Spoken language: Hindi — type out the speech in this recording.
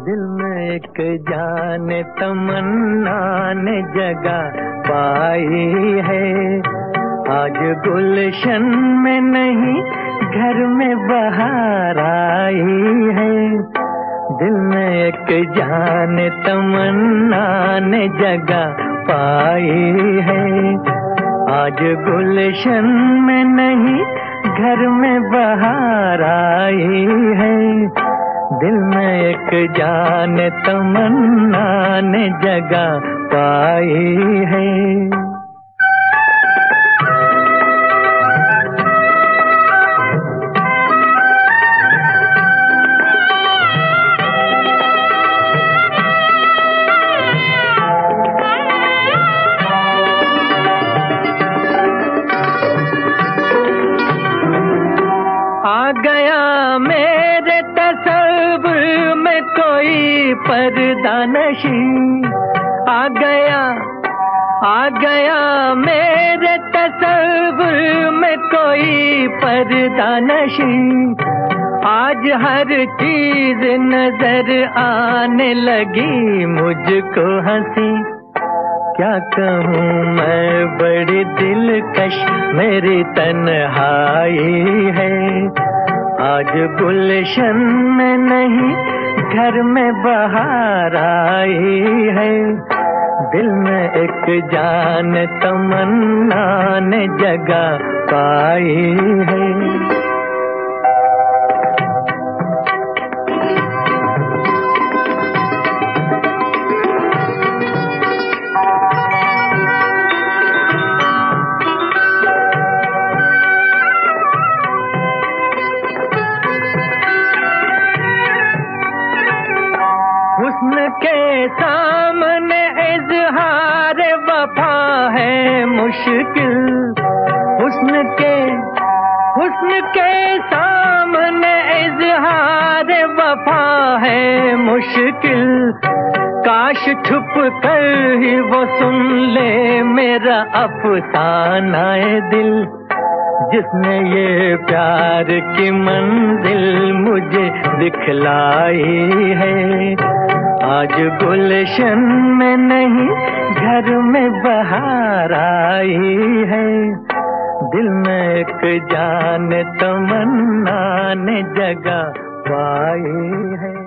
दिल में एक जान तमन्ना ने जगह पाई है। आज गुलशन में नहीं घर में बहार आई है। दिल में एक जान तमन्ना ने जगह पाई है। आज गुलशन में नहीं घर में बहार आई है। दिल में एक जान तमन्ना ने जगह पाई है। आ गया मेरे तस्वीर में कोई पर्दा नशी। आ गया मेरे तस्वीर में कोई पर्दा नशी। आज हर चीज नजर आने लगी मुझको हंसी। क्या कहूँ मैं बड़ी दिलकश मेरी तन्हाई है। आज गुलशन में नहीं घर में बहार आई है। दिल में एक जान तमन्ना ने जगह पाई है। हुस्न के सामने इज़हार वफा है मुश्किल। हुस्न के सामने इज़हार वफा है मुश्किल। काश छुप कर ही वो सुन ले मेरा अफसाना दिल। जिसने ये प्यार की मंजिल मुझे दिखलाई है। आज गुलशन में नहीं घर में बहार आई है। दिल में एक जान तमन्ना ने जगह पाई है।